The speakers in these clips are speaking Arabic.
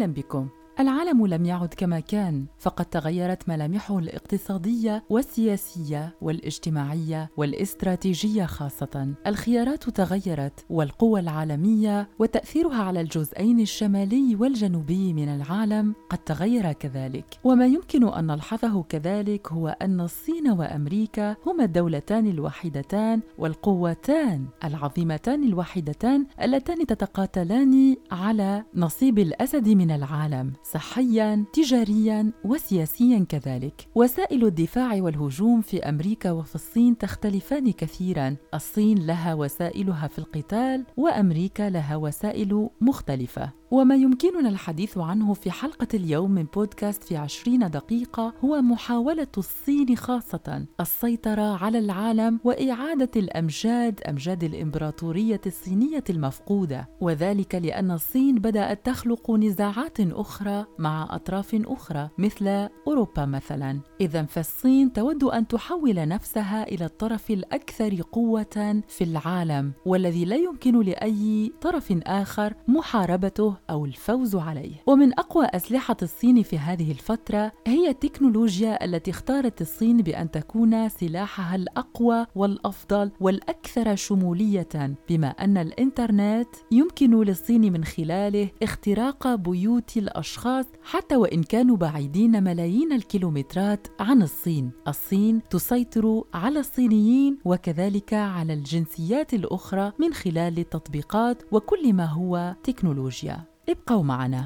أهلا بكم. العالم لم يعد كما كان، فقد تغيرت ملامحه الاقتصادية والسياسية والاجتماعية والاستراتيجية خاصة. الخيارات تغيرت، والقوى العالمية وتأثيرها على الجزئين الشمالي والجنوبي من العالم قد تغير كذلك. وما يمكن أن نلحظه كذلك هو أن الصين وأمريكا هما الدولتان الوحيدتان والقوتان العظيمتان الوحيدتان اللتان تتقاتلان على نصيب الأسد من العالم، صحياً، تجارياً، وسياسياً كذلك. وسائل الدفاع والهجوم في أمريكا وفي الصين تختلفان كثيراً. الصين لها وسائلها في القتال، وأمريكا لها وسائل مختلفة. وما يمكننا الحديث عنه في حلقة اليوم من بودكاست في 20 دقيقة هو محاولة الصين خاصة السيطرة على العالم وإعادة أمجاد الإمبراطورية الصينية المفقودة، وذلك لأن الصين بدأت تخلق نزاعات أخرى مع أطراف أخرى مثل أوروبا مثلا. إذن فالصين تود أن تحول نفسها إلى الطرف الأكثر قوة في العالم، والذي لا يمكن لأي طرف آخر محاربته أو الفوز عليه. ومن أقوى أسلحة الصين في هذه الفترة هي التكنولوجيا التي اختارت الصين بأن تكون سلاحها الأقوى والأفضل والأكثر شمولية، بما أن الإنترنت يمكن للصين من خلاله اختراق بيوت الأشخاص حتى وإن كانوا بعيدين ملايين الكيلومترات عن الصين. الصين تسيطر على الصينيين وكذلك على الجنسيات الأخرى من خلال التطبيقات وكل ما هو تكنولوجيا. ابقوا معنا.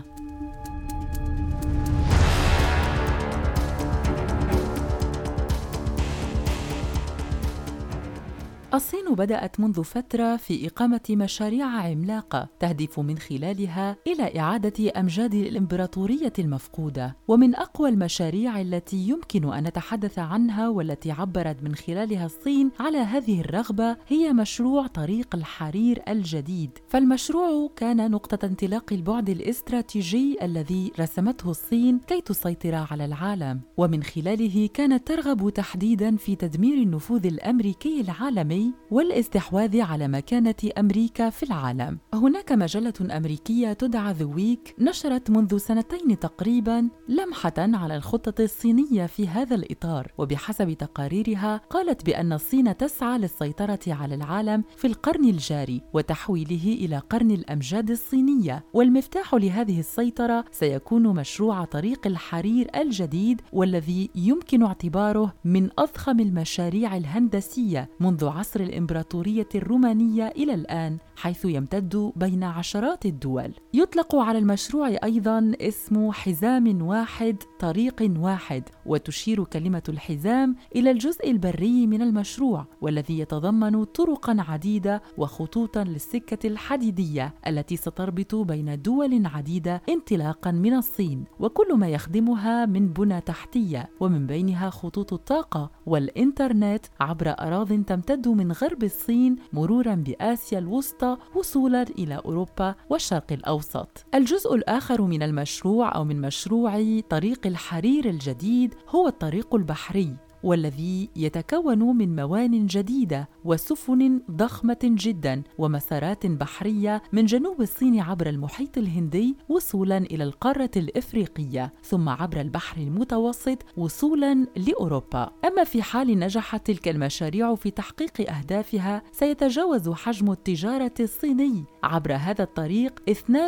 الصين بدأت منذ فترة في إقامة مشاريع عملاقة تهدف من خلالها إلى إعادة أمجاد الإمبراطورية المفقودة. ومن أقوى المشاريع التي يمكن أن نتحدث عنها والتي عبرت من خلالها الصين على هذه الرغبة هي مشروع طريق الحرير الجديد. فالمشروع كان نقطة انطلاق البعد الاستراتيجي الذي رسمته الصين كي تسيطر على العالم، ومن خلاله كانت ترغب تحديداً في تدمير النفوذ الأمريكي العالمي والاستحواذ على مكانة أمريكا في العالم. هناك مجلة أمريكية تدعى The Week نشرت منذ 2 تقريباً لمحة على الخطة الصينية في هذا الإطار، وبحسب تقاريرها قالت بأن الصين تسعى للسيطرة على العالم في القرن الجاري وتحويله إلى قرن الأمجاد الصينية، والمفتاح لهذه السيطرة سيكون مشروع طريق الحرير الجديد، والذي يمكن اعتباره من أضخم المشاريع الهندسية منذ عصر الإمبراطورية الرومانية إلى الآن، حيث يمتد بين عشرات الدول. يطلق على المشروع أيضاً اسم حزام واحد طريق واحد، وتشير كلمة الحزام إلى الجزء البري من المشروع، والذي يتضمن طرقاً عديدة وخطوطاً للسكة الحديدية التي ستربط بين دول عديدة انطلاقاً من الصين، وكل ما يخدمها من بنى تحتية، ومن بينها خطوط الطاقة والإنترنت عبر أراضٍ تمتد من غرب الصين مروراً بآسيا الوسطى وصولاً إلى أوروبا والشرق الأوسط. الجزء الآخر من المشروع أو من مشروع طريق الحرير الجديد هو الطريق البحري، والذي يتكون من موان جديدة وسفن ضخمة جدا ومسارات بحرية من جنوب الصين عبر المحيط الهندي وصولا إلى القارة الإفريقية، ثم عبر البحر المتوسط وصولا لأوروبا. أما في حال نجحت تلك المشاريع في تحقيق أهدافها، سيتجاوز حجم التجارة الصيني عبر هذا الطريق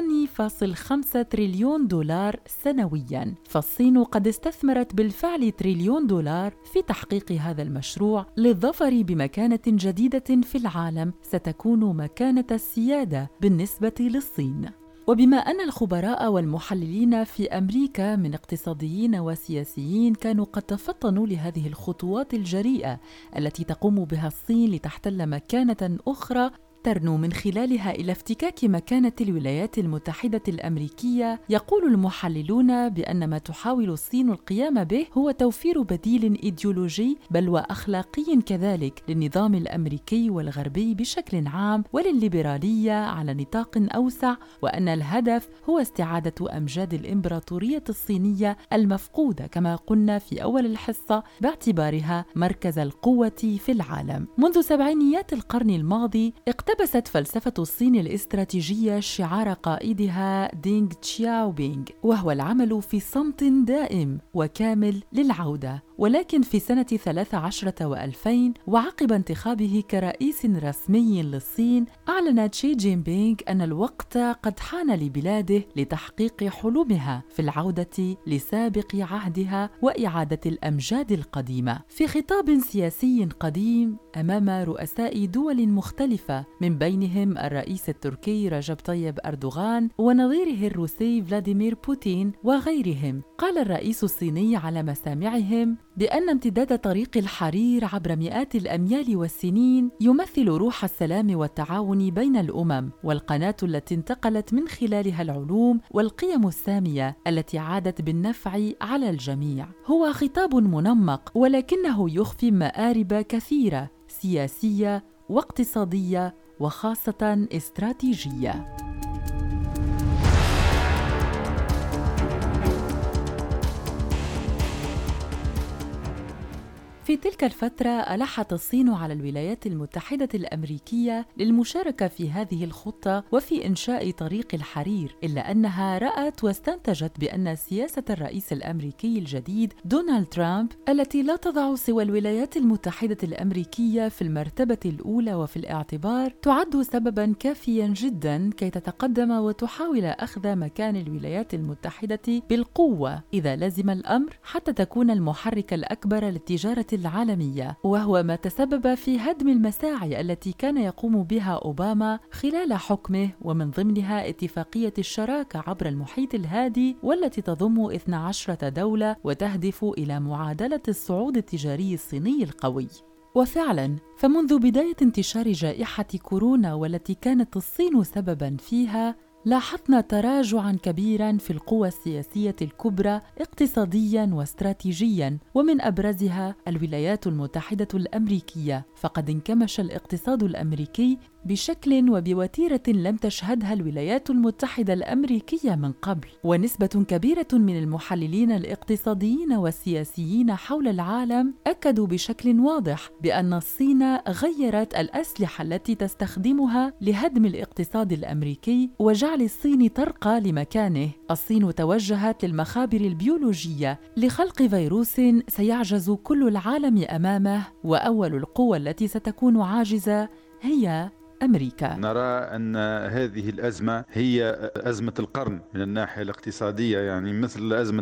2.5 تريليون دولار سنويا. فالصين قد استثمرت بالفعل $1 تريليون في تحقيق هذا المشروع للظفر بمكانة جديدة في العالم ستكون مكانة السيادة بالنسبة للصين. وبما أن الخبراء والمحللين في أمريكا من اقتصاديين وسياسيين كانوا قد تفطنوا لهذه الخطوات الجريئة التي تقوم بها الصين لتحتل مكانة أخرى ترنو من خلالها إلى افتكاك مكانة الولايات المتحدة الأمريكية، يقول المحللون بأن ما تحاول الصين القيام به هو توفير بديل إيديولوجي بل وأخلاقي كذلك للنظام الأمريكي والغربي بشكل عام وللليبرالية على نطاق أوسع، وأن الهدف هو استعادة أمجاد الإمبراطورية الصينية المفقودة كما قلنا في أول الحصة باعتبارها مركز القوة في العالم. منذ سبعينيات القرن الماضي اقتبس لبست فلسفة الصين الاستراتيجية شعار قائدها دينغ تشياوبينغ، وهو العمل في صمت دائم وكامل للعودة. ولكن في سنة 13 و2000 وعقب انتخابه كرئيس رسمي للصين، أعلن شي جين بينغ أن الوقت قد حان لبلاده لتحقيق حلمها في العودة لسابق عهدها وإعادة الأمجاد القديمة. في خطاب سياسي قديم أمام رؤساء دول مختلفة من بينهم الرئيس التركي رجب طيب أردوغان ونظيره الروسي فلاديمير بوتين وغيرهم، قال الرئيس الصيني على مسامعهم بأن امتداد طريق الحرير عبر مئات الأميال والسنين يمثل روح السلام والتعاون بين الأمم، والقناة التي انتقلت من خلالها العلوم والقيم السامية التي عادت بالنفع على الجميع. هو خطاب منمق، ولكنه يخفي مآرب كثيرة سياسية واقتصادية وخاصة استراتيجية. في تلك الفترة ألحت الصين على الولايات المتحدة الأمريكية للمشاركة في هذه الخطة وفي إنشاء طريق الحرير، إلا أنها رأت واستنتجت بأن سياسة الرئيس الأمريكي الجديد دونالد ترامب التي لا تضع سوى الولايات المتحدة الأمريكية في المرتبة الأولى وفي الاعتبار تعد سبباً كافياً جداً كي تتقدم وتحاول أخذ مكان الولايات المتحدة بالقوة إذا لزم الأمر، حتى تكون المحرك الأكبر للتجارة العالمية، وهو ما تسبب في هدم المساعي التي كان يقوم بها أوباما خلال حكمه، ومن ضمنها اتفاقية الشراكة عبر المحيط الهادي والتي تضم 12 دولة وتهدف إلى معادلة الصعود التجاري الصيني القوي. وفعلاً فمنذ بداية انتشار جائحة كورونا والتي كانت الصين سبباً فيها، لاحظنا تراجعاً كبيراً في القوى السياسية الكبرى اقتصادياً واستراتيجياً، ومن أبرزها الولايات المتحدة الأمريكية، فقد انكمش الاقتصاد الأمريكي بشكل وبوتيرة لم تشهدها الولايات المتحدة الأمريكية من قبل. ونسبة كبيرة من المحللين الاقتصاديين والسياسيين حول العالم أكدوا بشكل واضح بأن الصين غيرت الأسلحة التي تستخدمها لهدم الاقتصاد الأمريكي وجعل الصين ترقى لمكانه. الصين توجهت للمخابر البيولوجية لخلق فيروس سيعجز كل العالم أمامه، وأول القوى التي ستكون عاجزة هي أمريكا. نرى أن هذه الأزمة هي أزمة القرن من الناحية الاقتصادية، يعني مثل أزمة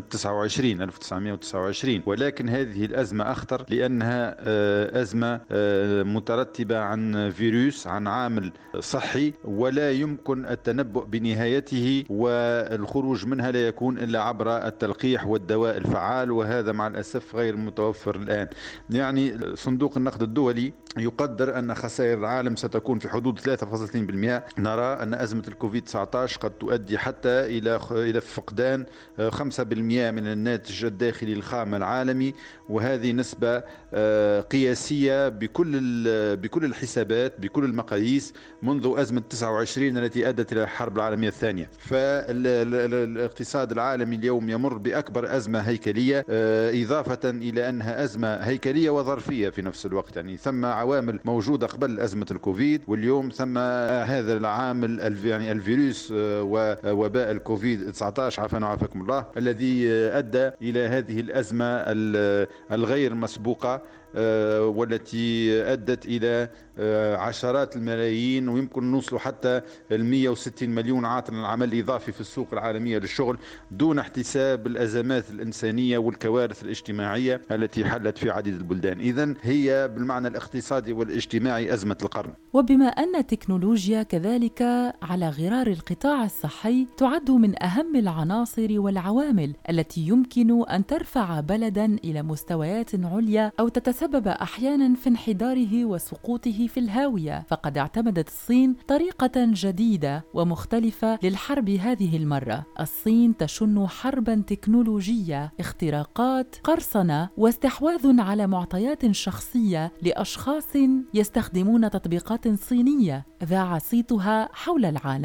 1929، ولكن هذه الأزمة أخطر لأنها أزمة مترتبة عن فيروس، عن عامل صحي، ولا يمكن التنبؤ بنهايته، والخروج منها لا يكون إلا عبر التلقيح والدواء الفعال، وهذا مع الأسف غير متوفر الآن. يعني صندوق النقد الدولي يقدر أن خسائر العالم ستكون في حدود 3.2%. نرى أن أزمة الكوفيد-19 قد تؤدي حتى إلى فقدان 5% من الناتج الداخلي الخام العالمي، وهذه نسبة قياسية بكل الحسابات، بكل المقاييس، منذ أزمة 29 التي أدت إلى الحرب العالمية الثانية. فالاقتصاد العالمي اليوم يمر بأكبر أزمة هيكلية، إضافة إلى أنها أزمة هيكلية وظرفية في نفس الوقت. يعني ثم عوامل موجودة قبل أزمة الكوفيد، واليوم ثم هذا العامل يعني الفيروس ووباء الكوفيد-19 عافانا وعافاكم الله، الذي أدى إلى هذه الأزمة الغير مسبوقة، والتي أدت إلى عشرات الملايين، ويمكن نوصل حتى 160 مليون عاطل العمل الإضافي في السوق العالمية للشغل، دون احتساب الأزمات الإنسانية والكوارث الاجتماعية التي حلت في عديد البلدان. إذن هي بالمعنى الاقتصادي والاجتماعي أزمة القرن. وبما أن التكنولوجيا كذلك على غرار القطاع الصحي تعد من أهم العناصر والعوامل التي يمكن أن ترفع بلداً إلى مستويات عليا أو تتسبب أحياناً في انحداره وسقوطه في الهاوية، فقد اعتمدت الصين طريقة جديدة ومختلفة للحرب هذه المرة. الصين تشن حرباً تكنولوجية، اختراقات، قرصنة، واستحواذ على معطيات شخصية لأشخاص يستخدمون تطبيقات صينية ذاع صيتها حول العالم.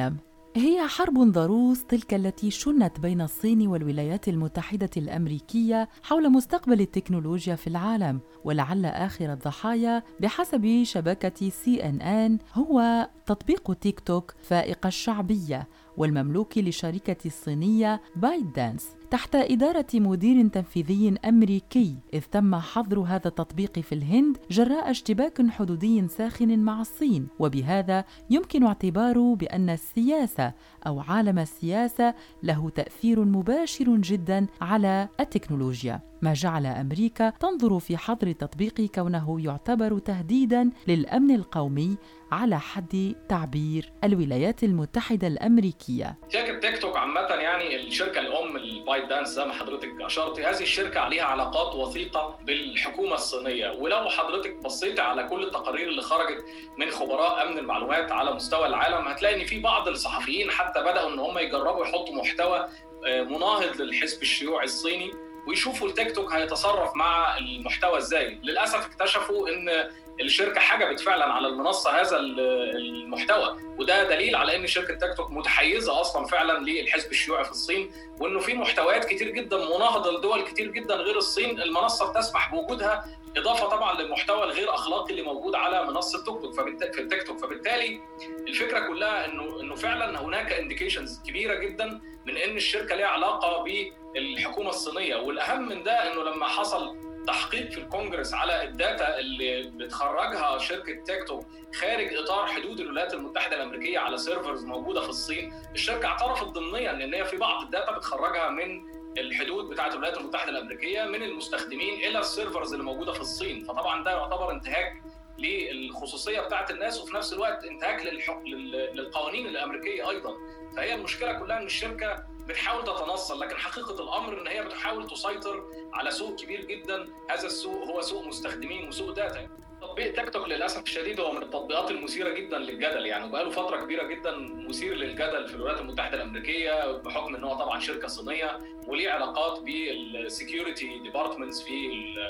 هي حرب ضروس تلك التي شنت بين الصين والولايات المتحدة الأمريكية حول مستقبل التكنولوجيا في العالم، ولعل آخر الضحايا بحسب شبكة CNN هو تطبيق تيك توك فائق الشعبية والمملوك للشركة الصينية بايت دانس تحت إدارة مدير تنفيذي أمريكي، إذ تم حظر هذا التطبيق في الهند جراء اشتباك حدودي ساخن مع الصين، وبهذا يمكن اعتباره بأن السياسة أو عالم السياسة له تأثير مباشر جدا على التكنولوجيا، ما جعل أمريكا تنظر في حظر التطبيق كونه يعتبر تهديداً للأمن القومي على حد تعبير الولايات المتحدة الأمريكية. شركة تيك توك عامة يعني الشركة الأم البايت دانس زي ما حضرتك أشرت، هذه الشركة عليها علاقات وثيقة بالحكومة الصينية، ولو حضرتك بصيت على كل التقارير اللي خرجت من خبراء أمن المعلومات على مستوى العالم هتلاقي إن في بعض الصحفيين حتى بدأوا إن هم يجربوا يحطوا محتوى مناهض للحزب الشيوعي الصيني ويشوفوا التيك توك هيتصرف مع المحتوى ازاي. للاسف اكتشفوا ان الشركه حجبت فعلا على المنصه هذا المحتوى، وده دليل على ان شركه تيك توك متحيزه اصلا فعلا للحزب الشيوعي في الصين، وانه في محتويات كتير جدا مناهضه لدول كتير جدا غير الصين المنصه بتسمح بوجودها، اضافه طبعا للمحتوى الغير اخلاقي اللي موجود على منصه في التيك توك. فبالتالي الفكره كلها انه فعلا هناك انديكيشنز كبيره جدا من ان الشركه ليها علاقه بالحكومه الصينيه، والاهم من ده انه لما حصل تحقيق في الكونجرس على الداتا اللي بتخرجها شركه تيك توك خارج اطار حدود الولايات المتحده الامريكيه على سيرفرز موجوده في الصين، الشركه اعترفت ضمنيا ان هي في بعض الداتا بتخرجها من الحدود بتاعه الولايات المتحده الامريكيه من المستخدمين الى السيرفرز اللي موجوده في الصين. فطبعا ده يعتبر انتهاك للخصوصيه بتاعه الناس وفي نفس الوقت انتهاك للقوانين الامريكيه ايضا. فهي المشكله كلها ان الشركه بتحاول تتنصل، لكن حقيقه الامر ان هي بتحاول تسيطر على سوق كبير جدا، هذا السوق هو سوق مستخدمين وسوق داتا. تطبيق تيك توك للاسف الشديد هو من التطبيقات المثيره جدا للجدل، يعني وبقاله فتره كبيره جدا مثير للجدل في الولايات المتحده الامريكيه بحكم ان هو طبعا شركه صينيه وليه علاقات بالسكيورتي ديبارتمنتس في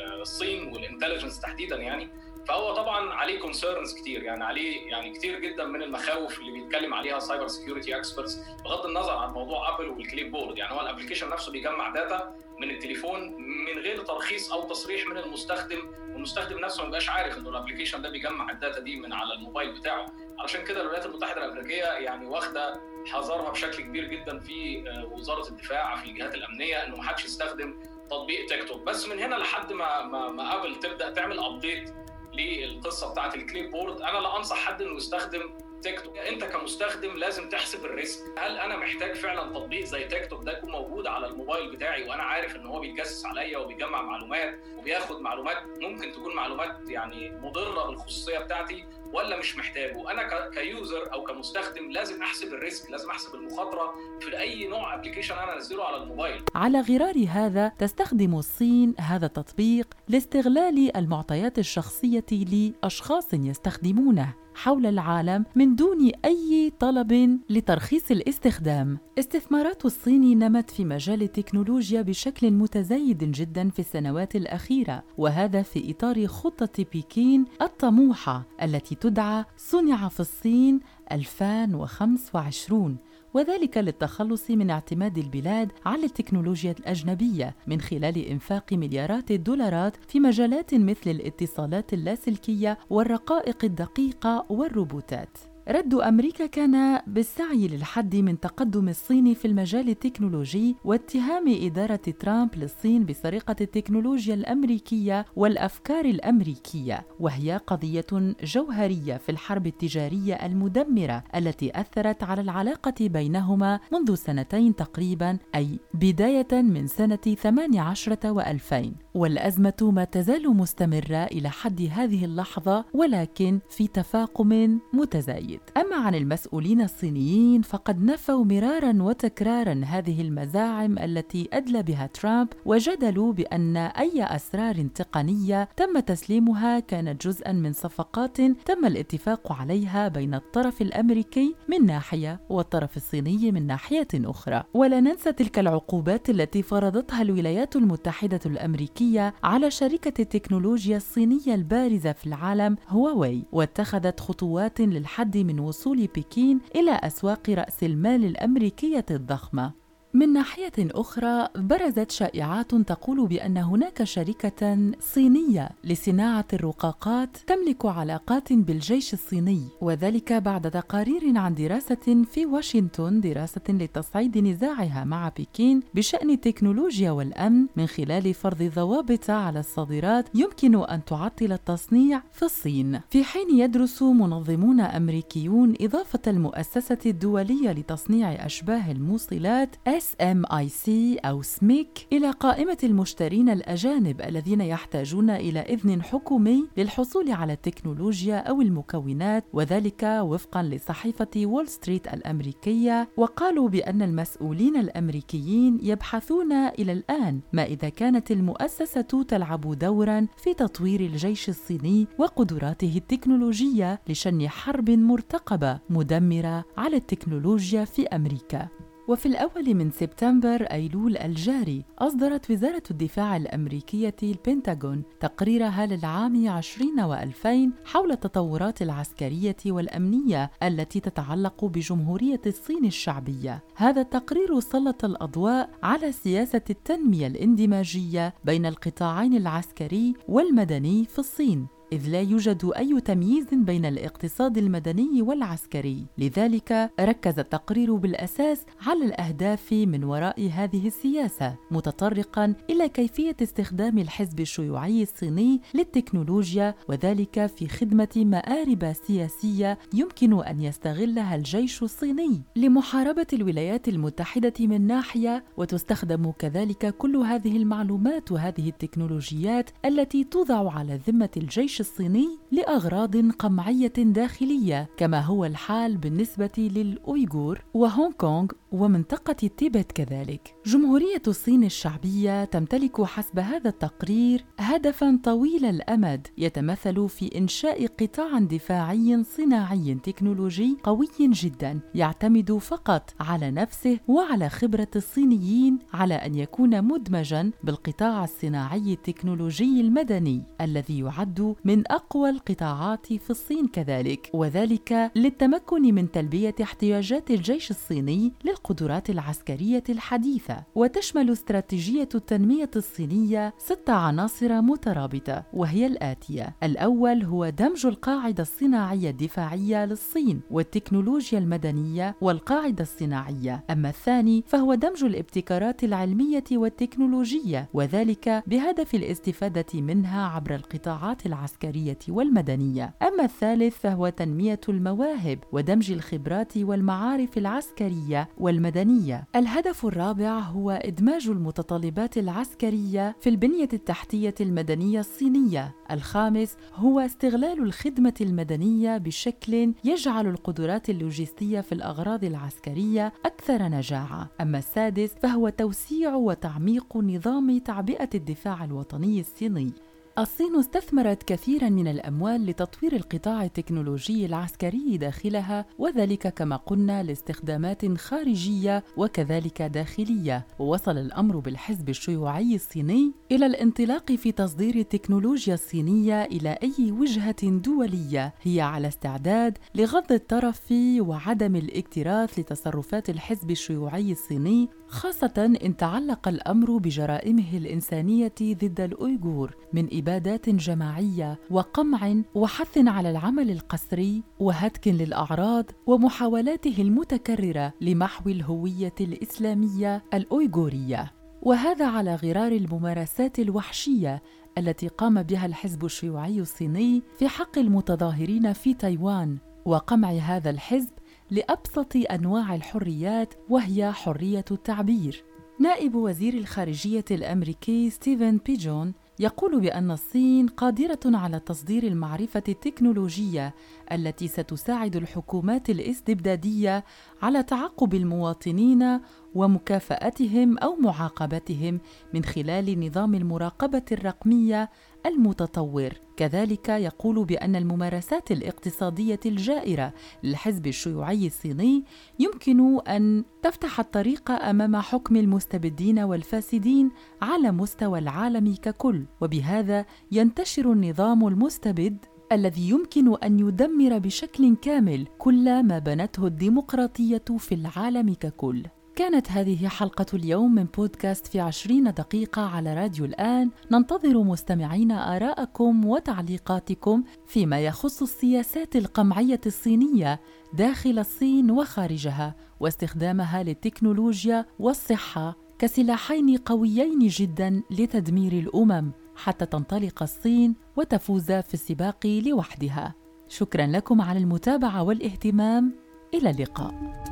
الصين والانتليجنس تحديدا يعني. فهو طبعا عليه كونسيرنز كتير، يعني عليه يعني كتير جدا من المخاوف اللي بيتكلم عليها سايبر سكيورتي اكسبرتس بغض النظر عن موضوع ابل والكليب بورد. يعني هو الابلكيشن نفسه بيجمع داتا من التليفون من غير ترخيص او تصريح من المستخدم، والمستخدم نفسه ما بيبقاش عارف انه الابلكيشن ده بيجمع الداتا دي من على الموبايل بتاعه. علشان كده الولايات المتحده الامريكيه يعني واخده حذرها بشكل كبير جدا في وزاره الدفاع في الجهات الامنيه انه ما حدش يستخدم تطبيق تيك توك. بس من هنا لحد ما ابل تبدا تعمل ابديت للقصه بتاعه الكليب بورد، انا لا انصح حد انه يستخدم تيك توك. انت كمستخدم لازم تحسب الريسك، هل انا محتاج فعلا تطبيق زي تيك توك ده يكون موجود على الموبايل بتاعي وانا عارف ان هو بيتجسس عليا وبيجمع معلومات وبياخد معلومات ممكن تكون معلومات يعني مضره بالخصوصيه بتاعتي، ولا مش محتاجه؟ انا كيوزر او كمستخدم لازم احسب الريسك، لازم احسب المخاطره في اي نوع ابلكيشن انا انزله على الموبايل. على غرار هذا تستخدم الصين هذا التطبيق لاستغلال المعطيات الشخصيه لاشخاص يستخدمونه حول العالم من دون أي طلب لترخيص الاستخدام. استثمارات الصين نمت في مجال التكنولوجيا بشكل متزايد جدا في السنوات الأخيرة، وهذا في إطار خطة بكين الطموحة التي تدعى صنع في الصين 2025، وذلك للتخلص من اعتماد البلاد على التكنولوجيا الأجنبية من خلال إنفاق مليارات الدولارات في مجالات مثل الاتصالات اللاسلكية والرقائق الدقيقة والروبوتات. رد أمريكا كان بالسعي للحد من تقدم الصين في المجال التكنولوجي واتهام إدارة ترامب للصين بسرقة التكنولوجيا الأمريكية والأفكار الأمريكية، وهي قضية جوهرية في الحرب التجارية المدمرة التي أثرت على العلاقة بينهما منذ سنتين تقريباً، أي بداية من سنة 18 و2000، والأزمة ما تزال مستمرة إلى حد هذه اللحظة ولكن في تفاقم متزايد. أما عن المسؤولين الصينيين فقد نفوا مرارا وتكرارا هذه المزاعم التي أدلى بها ترامب، وجدلوا بأن أي أسرار تقنية تم تسليمها كانت جزءا من صفقات تم الاتفاق عليها بين الطرف الأمريكي من ناحية والطرف الصيني من ناحية أخرى. ولا ننسى تلك العقوبات التي فرضتها الولايات المتحدة الأمريكية على شركة التكنولوجيا الصينية البارزة في العالم هواوي، واتخذت خطوات للحد من وصول بكين إلى أسواق رأس المال الأمريكية الضخمة. من ناحية أخرى، برزت شائعات تقول بأن هناك شركة صينية لصناعة الرقاقات تملك علاقات بالجيش الصيني، وذلك بعد تقارير عن دراسة في واشنطن، دراسة لتصعيد نزاعها مع بكين بشأن التكنولوجيا والأمن من خلال فرض ضوابط على الصادرات يمكن أن تعطل التصنيع في الصين. في حين يدرس منظمون أمريكيون إضافة المؤسسة الدولية لتصنيع أشباه الموصلات SMIC أو SMIC إلى قائمة المشترين الأجانب الذين يحتاجون إلى إذن حكومي للحصول على التكنولوجيا أو المكونات، وذلك وفقاً لصحيفة وول ستريت الأمريكية. وقالوا بأن المسؤولين الأمريكيين يبحثون إلى الآن ما إذا كانت المؤسسة تلعب دوراً في تطوير الجيش الصيني وقدراته التكنولوجية لشن حرب مرتقبة مدمرة على التكنولوجيا في أمريكا. وفي الأول من سبتمبر أيلول الجاري أصدرت وزارة الدفاع الأمريكية البنتاغون تقريرها للعام 2020 حول التطورات العسكرية والأمنية التي تتعلق بجمهورية الصين الشعبية. هذا التقرير سلط الأضواء على سياسة التنمية الاندماجية بين القطاعين العسكري والمدني في الصين، إذ لا يوجد أي تمييز بين الاقتصاد المدني والعسكري. لذلك ركز التقرير بالأساس على الأهداف من وراء هذه السياسة، متطرقاً إلى كيفية استخدام الحزب الشيوعي الصيني للتكنولوجيا، وذلك في خدمة مآرب سياسية يمكن أن يستغلها الجيش الصيني لمحاربة الولايات المتحدة من ناحية، وتستخدم كذلك كل هذه المعلومات وهذه التكنولوجيات التي توضع على ذمة الجيش الصيني لأغراض قمعية داخلية، كما هو الحال بالنسبة للأويغور وهونغ كونغ ومنطقة التيبت كذلك. جمهورية الصين الشعبية تمتلك حسب هذا التقرير هدفاً طويل الأمد يتمثل في إنشاء قطاع دفاعي صناعي تكنولوجي قوي جداً يعتمد فقط على نفسه وعلى خبرة الصينيين، على أن يكون مدمجاً بالقطاع الصناعي التكنولوجي المدني الذي يعد من أقوى القطاعات في الصين كذلك، وذلك للتمكن من تلبية احتياجات الجيش الصيني للقدرات العسكرية الحديثة. وتشمل استراتيجية التنمية الصينية 6 عناصر مترابطة، وهي الآتية: الأول هو دمج القاعدة الصناعية الدفاعية للصين والتكنولوجيا المدنية والقاعدة الصناعية. أما الثاني فهو دمج الابتكارات العلمية والتكنولوجية، وذلك بهدف الاستفادة منها عبر القطاعات العسكرية والمدنية. أما الثالث فهو تنمية المواهب ودمج الخبرات والمعارف العسكرية والمدنية. الهدف الرابع هو إدماج المتطلبات العسكرية في البنية التحتية المدنية الصينية. الخامس هو استغلال الخدمة المدنية بشكل يجعل القدرات اللوجستية في الأغراض العسكرية أكثر نجاعة. أما السادس فهو توسيع وتعميق نظام تعبئة الدفاع الوطني الصيني. الصين استثمرت كثيراً من الأموال لتطوير القطاع التكنولوجي العسكري داخلها، وذلك كما قلنا لاستخدامات خارجية وكذلك داخلية. ووصل الأمر بالحزب الشيوعي الصيني إلى الانطلاق في تصدير التكنولوجيا الصينية إلى أي وجهة دولية هي على استعداد لغض الطرف وعدم الاكتراث لتصرفات الحزب الشيوعي الصيني، خاصة إن تعلق الأمر بجرائمه الإنسانية ضد الأويغور من إبادات جماعية وقمع وحث على العمل القسري وهتك للأعراض ومحاولاته المتكررة لمحو الهوية الإسلامية الأويغورية. وهذا على غرار الممارسات الوحشية التي قام بها الحزب الشيوعي الصيني في حق المتظاهرين في تايوان، وقمع هذا الحزب لأبسط أنواع الحريات وهي حرية التعبير. نائب وزير الخارجية الأمريكي ستيفن بيجون يقول بأن الصين قادرة على تصدير المعرفة التكنولوجية التي ستساعد الحكومات الاستبدادية على تعقب المواطنين ومكافأتهم أو معاقبتهم من خلال نظام المراقبة الرقمية المتطور. كذلك يقول بأن الممارسات الاقتصادية الجائرة للحزب الشيوعي الصيني يمكن أن تفتح الطريق أمام حكم المستبدين والفاسدين على مستوى العالم ككل، وبهذا ينتشر النظام المستبد الذي يمكن أن يدمر بشكل كامل كل ما بنته الديمقراطية في العالم ككل. كانت هذه حلقة اليوم من بودكاست في 20 دقيقة على راديو الآن. ننتظر مستمعين آراءكم وتعليقاتكم فيما يخص السياسات القمعية الصينية داخل الصين وخارجها، واستخدامها للتكنولوجيا والصحة كسلاحين قويين جدا لتدمير الأمم حتى تنطلق الصين وتفوز في السباق لوحدها. شكرا لكم على المتابعة والاهتمام. إلى اللقاء.